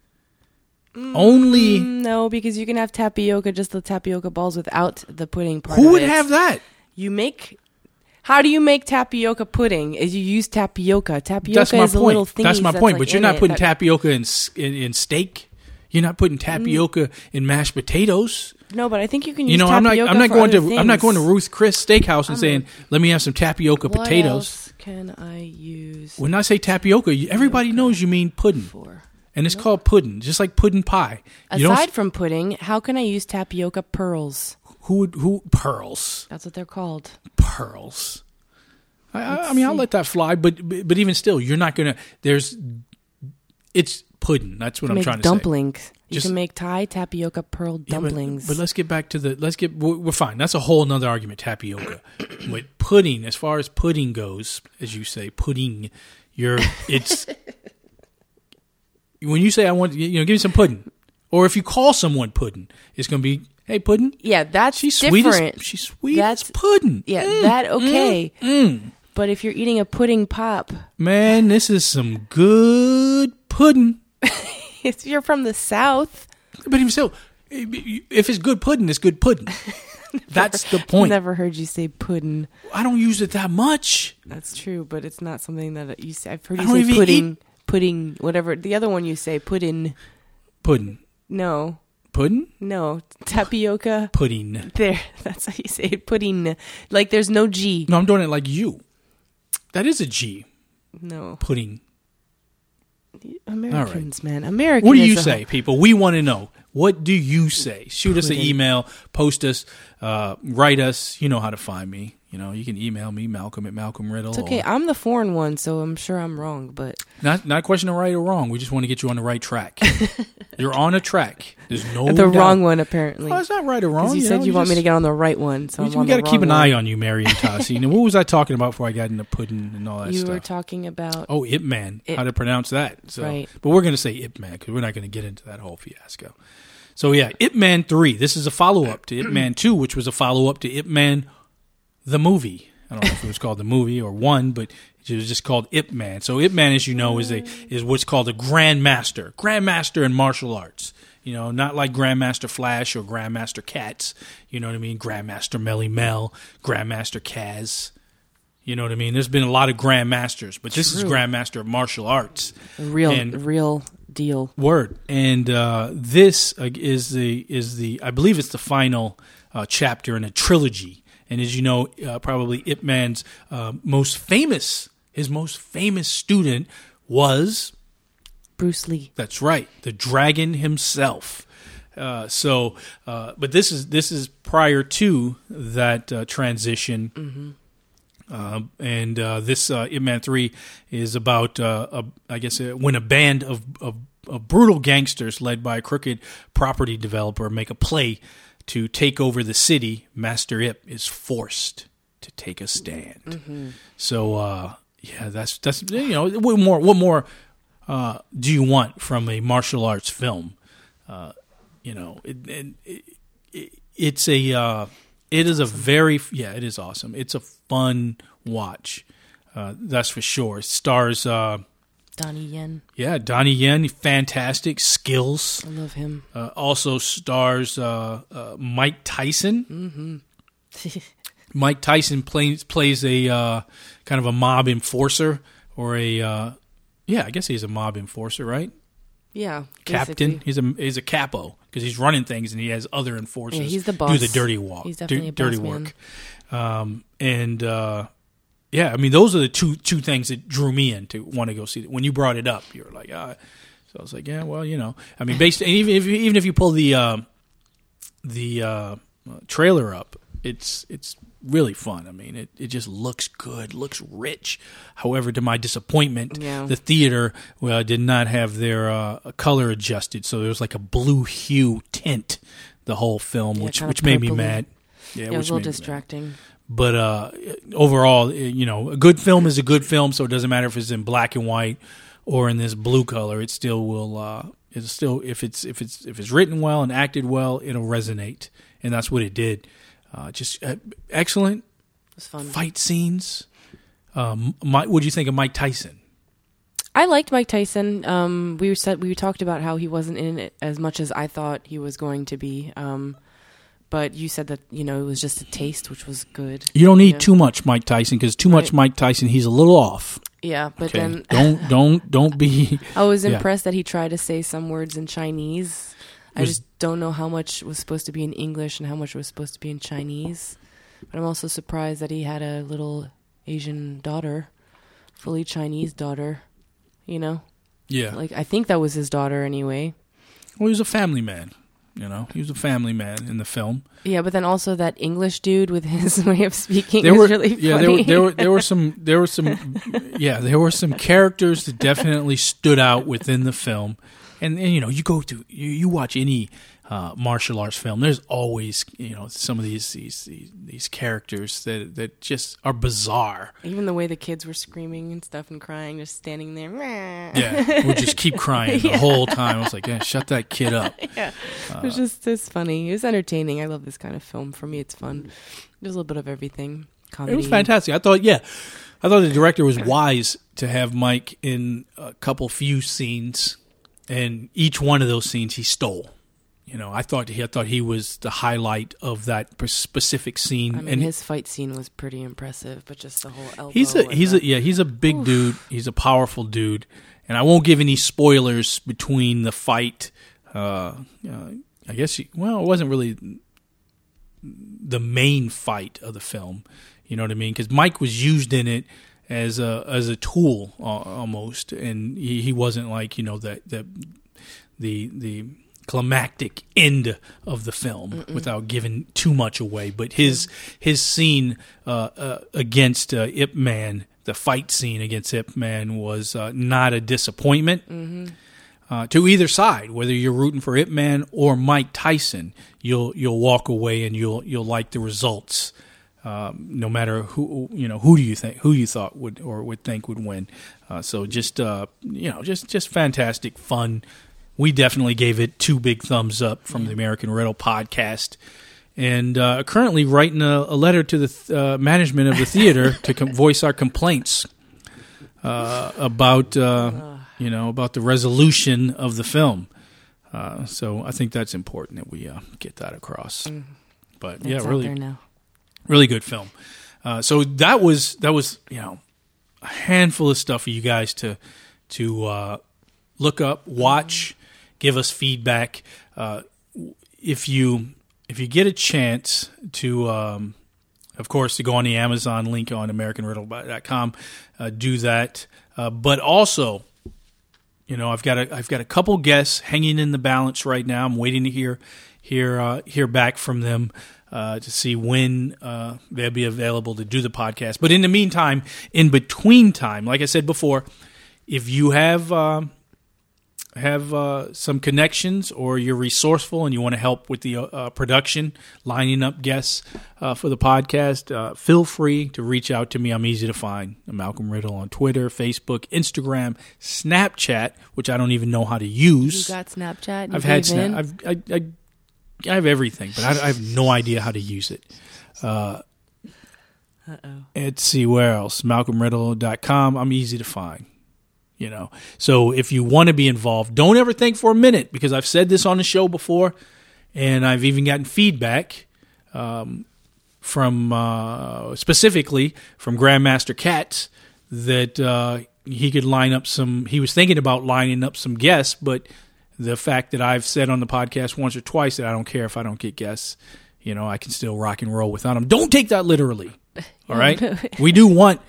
No, because you can have tapioca, just the tapioca balls without the pudding part. Who would have that? How do you make tapioca pudding? Is you use tapioca. Tapioca is a little thingy. That's my point. But you're not putting tapioca in steak. You're not putting tapioca in mashed potatoes. No, but I think you can use tapioca I'm not going to Ruth Chris Steakhouse and saying, "Let me have some tapioca potatoes." What else can I use? When I say tapioca, everybody knows you mean pudding, and it's called pudding, just like pudding pie. Aside from pudding, how can I use tapioca pearls? Who pearls? That's what they're called. Pearls. I mean, I'll let that fly, but even still, you're not gonna. It's pudding. That's what I'm trying to say. Dumplings. You can make Thai tapioca pearl dumplings. But let's get back to we're fine. That's a whole nother argument, tapioca. But pudding, as far as pudding goes, as you say, pudding, it's when you say I want, give me some pudding. Or if you call someone pudding, it's going to be, hey, pudding. Yeah, that's she's different. She's sweet as pudding. Yeah, okay. But if you're eating a pudding pop. Man, this is some good pudding. If you're from the South. But even still, if it's good pudding, it's good pudding. That's the point. I've never heard you say pudding. I don't use it that much. That's true, but it's not something that you say. I've heard you say pudding, pudding, whatever. The other one you say pudding. Pudding. No. Pudding? No. Tapioca. Pudding. There. That's how you say it. Pudding. Like there's no G. No, I'm doing it like you. That is a G. No. Pudding. Americans, man. Americans. What do you say, people? We want to know. What do you say? Shoot us an email, post us, write us. You know how to find me. You know, you can email me, Malcolm at Malcolm Riddle. It's okay. I'm the foreign one, so I'm sure I'm wrong, but not a question of right or wrong. We just want to get you on the right track. You're on a track. There's no the doubt. Wrong one, apparently. Oh, it's not right or wrong. You said you want me to get on the right one, so we got to keep an eye on you, Marion Tossi. And what was I talking about before I got into pudding and all that stuff? You were talking about... Oh, Ip Man. How to pronounce that. So, right. But we're going to say Ip Man because we're not going to get into that whole fiasco. So, yeah, Ip Man 3. This is a follow-up to Ip Man 2, which was a follow-up to Ip Man the movie. I don't know if it was called the movie or one, but it was just called Ip Man. So Ip Man, as you know, is what's called a grandmaster in martial arts. You know, not like Grandmaster Flash or Grandmaster Katz. You know what I mean? Grandmaster Melly Mel, Grandmaster Kaz. You know what I mean? There's been a lot of grandmasters, but this is Grandmaster of martial arts. Real deal. Word. And this is the I believe it's the final chapter in a trilogy. And as you know, probably Ip Man's most famous student was Bruce Lee. That's right, the Dragon himself. But this is prior to that transition, and this Ip Man 3 is about when a band of brutal gangsters led by a crooked property developer make a play to take over the city, Master Ip is forced to take a stand. Mm-hmm. So, that's what more do you want from a martial arts film? It is awesome. It's a fun watch, that's for sure. It stars Donnie Yen. Yeah, Donnie Yen, fantastic skills. I love him. Also stars Mike Tyson. Mm-hmm. Mike Tyson plays a kind of a mob enforcer, or I guess he's a mob enforcer, right? Yeah, captain. Basically. He's a capo because he's running things and he has other enforcers. Yeah, he's the boss. Do the dirty walk. He's definitely dirty a boss work. Yeah, I mean, those are the two things that drew me in to want to go see it. When you brought it up, you were like, so I was like, yeah, well, you know, I mean, even if you pull the trailer up, it's really fun. I mean, it just looks good, looks rich. However, to my disappointment, the theater did not have their color adjusted, so there was like a blue hue tint the whole film, which made me mad. Yeah, it was a little distracting. But overall, you know, a good film is a good film, so it doesn't matter if it's in black and white or in this blue color. It still will. It's still if it's written well and acted well, it'll resonate, and that's what it did. Just excellent. It was fun. Fight scenes. What do you think of Mike Tyson? I liked Mike Tyson. We talked about how he wasn't in it as much as I thought he was going to be. But you said that, you know, it was just a taste, which was good. You don't need too much Mike Tyson, because too much Mike Tyson, he's a little off. Yeah, but okay. then don't be. I was impressed that he tried to say some words in Chinese. I just don't know how much was supposed to be in English and how much was supposed to be in Chinese. But I'm also surprised that he had a little Asian daughter, fully Chinese daughter. You know? Yeah. Like, I think that was his daughter anyway. Well, he was a family man. You know, he was a family man in the film. Yeah, but then also that English dude with his way of speaking was really funny. Yeah, there were some characters that definitely stood out within the film. And you know, you watch any martial arts film, there's always, you know, some of these characters that just are bizarre. Even the way the kids were screaming and stuff and crying, just standing there. Yeah, we'll just keep crying the whole time. I was like, yeah, shut that kid up. Yeah, it's funny. It was entertaining. I love this kind of film. For me, it's fun. There's a little bit of everything. Comedy. It was fantastic. I thought the director was wise to have Mike in a few scenes, and each one of those scenes he stole. You know, I thought he was the highlight of that specific scene. I mean, and his fight scene was pretty impressive, but just the whole elbow. He's a big dude. He's a powerful dude, and I won't give any spoilers between the fight. I guess it wasn't really the main fight of the film. You know what I mean? Because Mike was used in it as a tool almost, and he wasn't like, you know, the climactic end of the film without giving too much away. But his scene against Ip Man, the fight scene against Ip Man, was not a disappointment to either side. Whether you're rooting for Ip Man or Mike Tyson, you'll walk away and you'll like the results. No matter who you thought would think would win. So just fantastic fun. We definitely gave it 2 big thumbs up from the American Riddle podcast, and currently writing a letter to the management of the theater to voice our complaints about the resolution of the film. So I think that's important that we get that across. But it's out there now. Really good film. So that was a handful of stuff for you guys to look up, watch, give us feedback. If you get a chance to, of course, to go on the Amazon link on AmericanRiddle.com, do that. But also, I've got a couple guests hanging in the balance right now. I'm waiting to hear back from them. To see when they'll be available to do the podcast. But in the meantime, in between time, like I said before, if you have some connections or you're resourceful and you want to help with the production, lining up guests for the podcast, feel free to reach out to me. I'm easy to find. I'm Malcolm Riddle on Twitter, Facebook, Instagram, Snapchat, which I don't even know how to use. You got Snapchat? I've had Snapchat. I have everything, but I have no idea how to use it. Let's see, where else? MalcolmRiddle.com. I'm easy to find. So if you want to be involved, don't ever think for a minute, because I've said this on the show before, and I've even gotten feedback from specifically from Grandmaster Katz that he could line up he was thinking about lining up some guests, but the fact that I've said on the podcast once or twice that I don't care if I don't get guests, I can still rock and roll without them. Don't take that literally. All right? We do want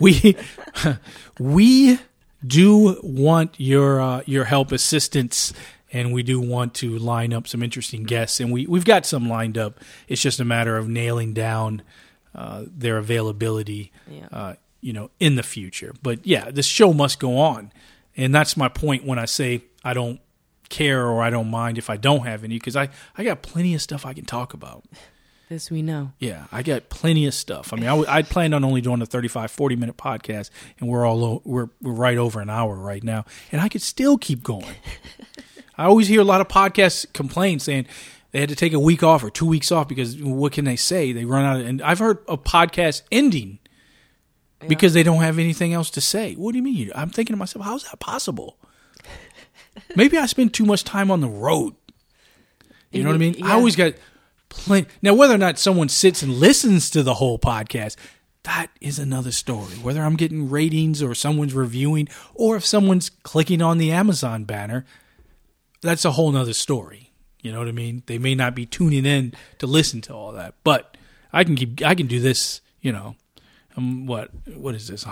your help, assistance, and we do want to line up some interesting guests, and we've got some lined up. It's just a matter of nailing down their availability in the future. But yeah, this show must go on. And that's my point when I say I don't care or I don't mind if I don't have any, because I got plenty of stuff I can talk about. This we know. Yeah, I got plenty of stuff. I mean, I planned on only doing a 35-40 minute podcast, and we're right over an hour right now, and I could still keep going. I always hear a lot of podcast complaints saying they had to take a week off or 2 weeks off because what can they say? They run out of, and I've heard a podcast ending because they don't have anything else to say. What do you mean? I'm thinking to myself, how is that possible? Maybe I spend too much time on the road. You know what I mean? Yeah. I always got plenty. Now, whether or not someone sits and listens to the whole podcast, that is another story. Whether I'm getting ratings or someone's reviewing or if someone's clicking on the Amazon banner, that's a whole nother story. You know what I mean? They may not be tuning in to listen to all that, but I can do this, what is this?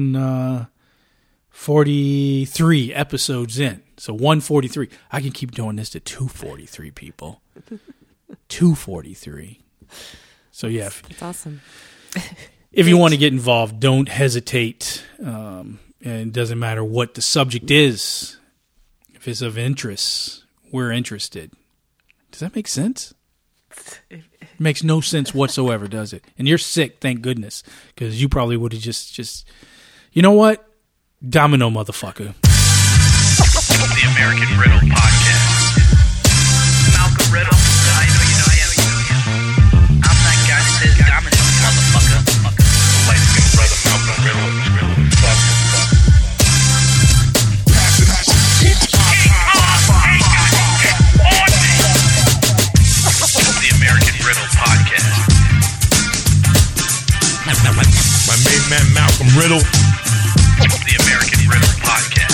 143 episodes in. So 143. I can keep doing this to 243 people. 243. So yeah. It's awesome. If you want to get involved, don't hesitate. And it doesn't matter what the subject is. If it's of interest, we're interested. Does that make sense? It makes no sense whatsoever, does it? And you're sick, thank goodness, because you probably would have just, you know what? Domino, motherfucker. The American Riddle Podcast. Malcolm Riddle. I know you know I am. I'm that guy that says domino, motherfucker. Light-skinned brother Malcolm Riddle. The American Riddle Podcast. My main man Malcolm Riddle. The American Riddle Podcast.